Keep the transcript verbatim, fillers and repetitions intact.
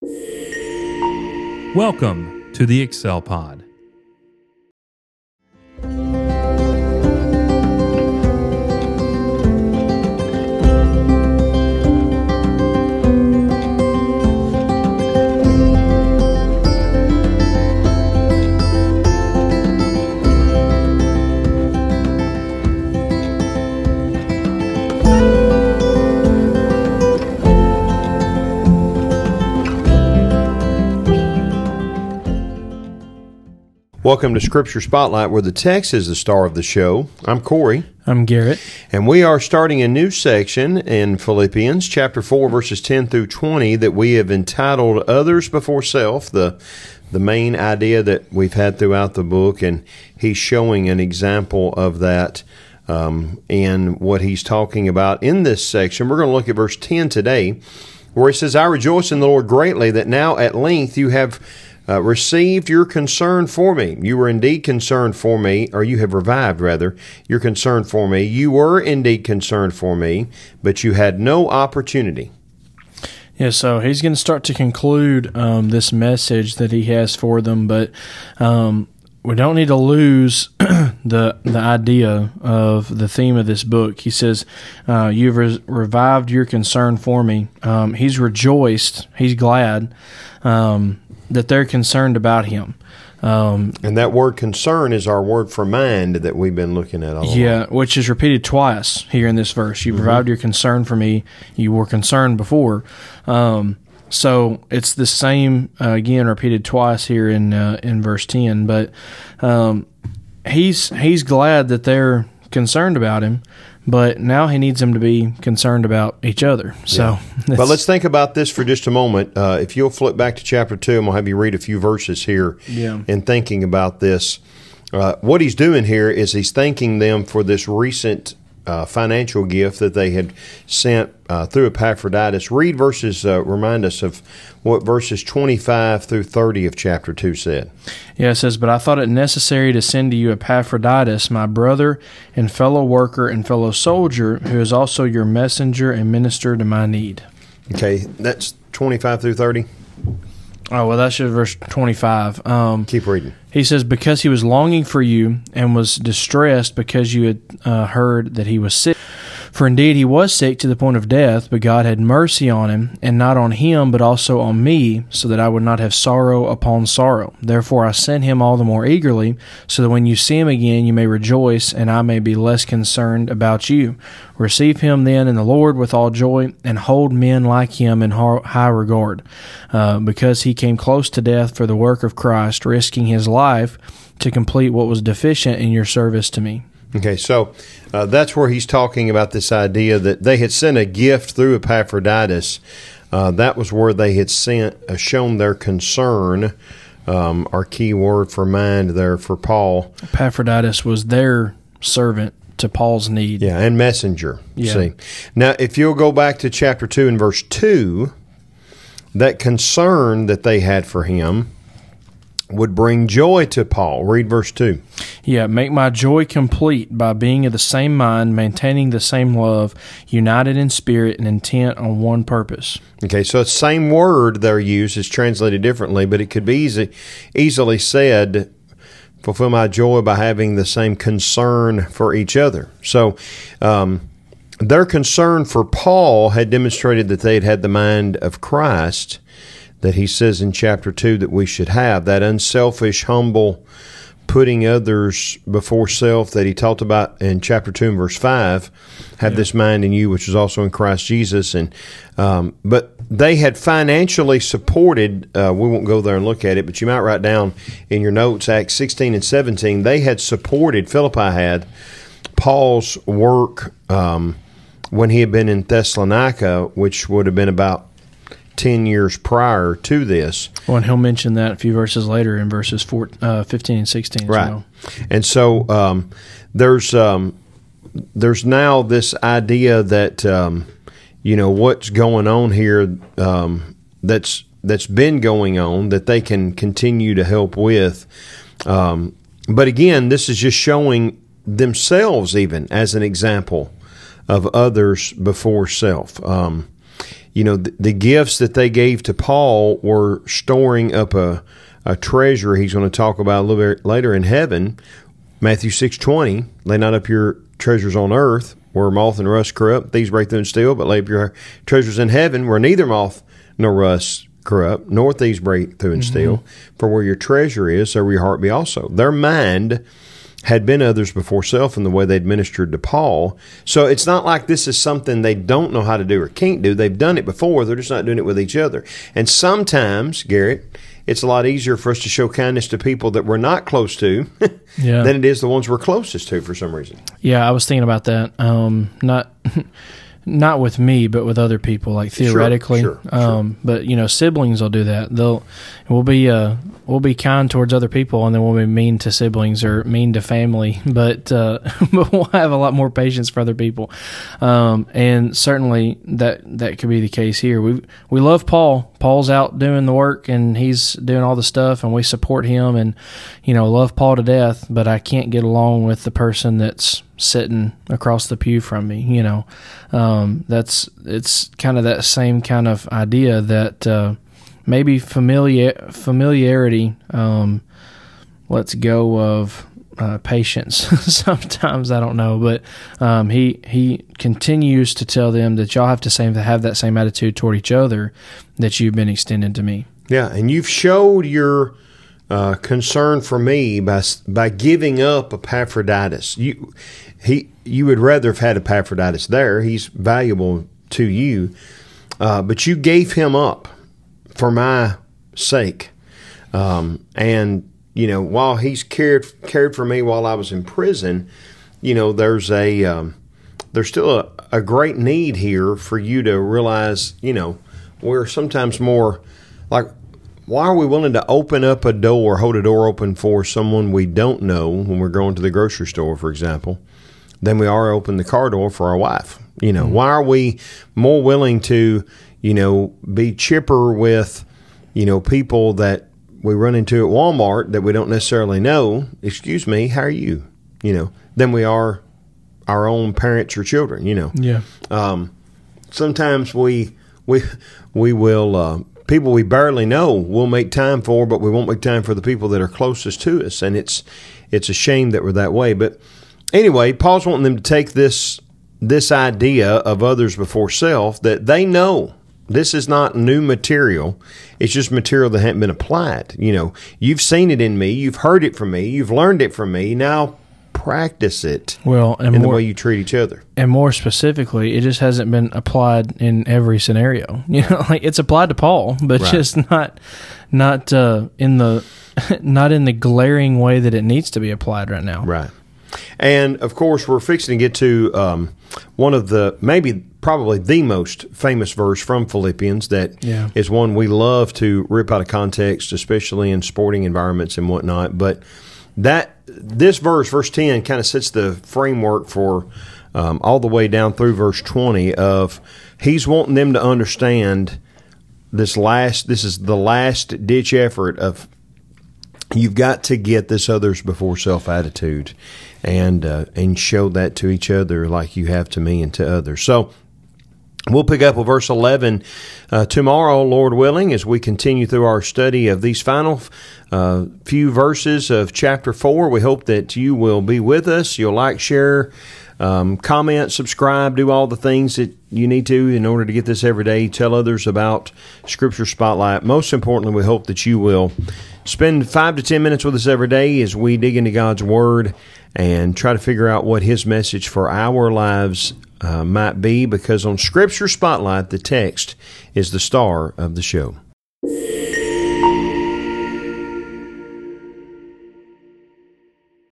Welcome to the Excel Pod. Welcome to Scripture Spotlight, where the text is the star of the show. I'm Corey. I'm Garrett. And we are starting a new section in Philippians, chapter four, verses ten through twenty, that we have entitled Others Before Self, the, the main idea that we've had throughout the book, and he's showing an example of that um, in what he's talking about in this section. We're going to look at verse ten today, where it says, I rejoice in the Lord greatly that now at length you have Uh, received your concern for me. You were indeed concerned for me, or you have revived, rather, your concern for me. You were indeed concerned for me, but you had no opportunity. Yeah, so he's going to start to conclude um, this message that he has for them, but um, we don't need to lose the the idea of the theme of this book. He says, uh, you've re- revived your concern for me. Um, he's rejoiced, he's glad, um, that they're concerned about him. Um, and that word concern is our word for mind that we've been looking at all along. Yeah, which is repeated twice here in this verse. You mm-hmm. revived your concern for me. You were concerned before. Um, so it's the same, uh, again, repeated twice here in uh, in verse ten. But um, he's he's glad that they're concerned about him, but now he needs them to be concerned about each other. So, yeah. But let's think about this for just a moment. Uh, if you'll flip back to chapter two, and we'll have you read a few verses here yeah. in thinking about this. Uh, what he's doing here is he's thanking them for this recent uh, financial gift that they had sent uh, through Epaphroditus. Read verses, uh, remind us of what verses twenty-five through thirty of chapter two said. Yeah, it says, but I thought it necessary to send to you Epaphroditus, my brother and fellow worker and fellow soldier, who is also your messenger and minister to my need. Okay, that's twenty-five through thirty. Oh, well, that's just verse twenty-five. Um, Keep reading. He says, because he was longing for you and was distressed because you had uh, heard that he was sick. For indeed he was sick to the point of death, but God had mercy on him, and not on him, but also on me, so that I would not have sorrow upon sorrow. Therefore I sent him all the more eagerly, so that when you see him again you may rejoice, and I may be less concerned about you. Receive him then in the Lord with all joy, and hold men like him in high regard, uh, because he came close to death for the work of Christ, risking his life to complete what was deficient in your service to me. Okay, so uh, that's where he's talking about this idea that they had sent a gift through Epaphroditus. Uh, that was where they had sent, uh, shown their concern. Um, our key word for mind there for Paul. Epaphroditus was their servant to Paul's need. Yeah, and messenger. Yeah. See, now if you'll go back to chapter two and verse two, that concern that they had for him would bring joy to Paul. Read verse two. Yeah, make my joy complete by being of the same mind, maintaining the same love, united in spirit and intent on one purpose. Okay, so the same word there used is translated differently, but it could be easy, easily said, fulfill my joy by having the same concern for each other. So um, their concern for Paul had demonstrated that they had had the mind of Christ, that he says in chapter two that we should have, that unselfish, humble, putting others before self that he talked about in chapter two and verse five, have yeah. this mind in you which is also in Christ Jesus. And um, but they had financially supported, uh, we won't go there and look at it, but you might write down in your notes, Acts sixteen and seventeen, they had supported, Philippi had, Paul's work um, when he had been in Thessalonica, which would have been about ten years prior to this. Well, and he'll mention that a few verses later in verses four, uh, fifteen and sixteen as right. well. And so um, there's um, there's now this idea that um, you know what's going on here um, that's that's been going on that they can continue to help with. Um, but again, this is just showing themselves even as an example of others before self. Um, you know, the, the gifts that they gave to Paul were storing up a, a treasure he's going to talk about a little bit later in heaven. Matthew six twenty, lay not up your treasures on earth, where moth and rust corrupt, thieves break through and steal, but lay up your treasures in heaven, where neither moth nor rust corrupt, nor thieves break through and mm-hmm. steal. For where your treasure is, there will your heart be also. Their mind had been others before self in the way they administered to Paul. So it's not like this is something they don't know how to do or can't do. They've done it before. They're just not doing it with each other. And sometimes, Garrett, it's a lot easier for us to show kindness to people that we're not close to yeah. than it is the ones we're closest to for some reason. Yeah, I was thinking about that. Um, not not with me, but with other people, like theoretically. Sure, sure, um, sure. But you know, siblings will do that. They'll we'll be uh, we'll be kind towards other people, and then we'll be mean to siblings or mean to family. But uh, but we'll have a lot more patience for other people, um, and certainly that that could be the case here. We we love Paul. Paul's out doing the work, and he's doing all the stuff, and we support him, and you know, love Paul to death. But I can't get along with the person that's sitting across the pew from me. You know, um, that's it's kind of that same kind of idea that uh, maybe familiar familiarity um, lets go of uh, patience. Sometimes I don't know, but um, he he continues to tell them that y'all have to same have that same attitude toward each other that you've been extended to me. Yeah, and you've showed your uh, concern for me by by giving up Epaphroditus. You he you would rather have had Epaphroditus there. He's valuable to you, uh, but you gave him up for my sake, um, and you know, while he's cared cared for me while I was in prison, you know, there's a um, there's still a, a great need here for you to realize, you know, we're sometimes more like, why are we willing to open up a door, hold a door open for someone we don't know when we're going to the grocery store, for example, than we are open the car door for our wife? You know, mm-hmm. why are we more willing to, you know, be chipper with, you know, people that we run into at Walmart that we don't necessarily know, excuse me, how are you, you know, than we are our own parents or children, you know. Yeah. Um, sometimes we we we will, uh, people we barely know we'll make time for, but we won't make time for the people that are closest to us, and it's it's a shame that we're that way. But anyway, Paul's wanting them to take this this idea of others before self, that they know this is not new material. It's just material that hadn't been applied. You know, you've seen it in me. You've heard it from me. You've learned it from me. Now practice it well, and in more, the way you treat each other. And more specifically, it just hasn't been applied in every scenario. You know, like it's applied to Paul, but right. just not not uh, in the not in the glaring way that it needs to be applied right now. Right. And, of course, we're fixing to get to um, one of the, maybe probably the most famous verse from Philippians that yeah. is one we love to rip out of context, especially in sporting environments and whatnot. But that this verse, verse ten, kind of sets the framework for um, all the way down through verse twenty of he's wanting them to understand this last, this is the last-ditch effort of you've got to get this others before self attitude and uh, and show that to each other like you have to me and to others. So we'll pick up with verse eleven uh, tomorrow, Lord willing, as we continue through our study of these final uh, few verses of chapter four. We hope that you will be with us. You'll like, share, um, comment, subscribe, do all the things that you need to in order to get this every day. Tell others about Scripture Spotlight. Most importantly, we hope that you will spend five to ten minutes with us every day as we dig into God's Word and try to figure out what His message for our lives uh, might be, because on Scripture Spotlight, the text is the star of the show.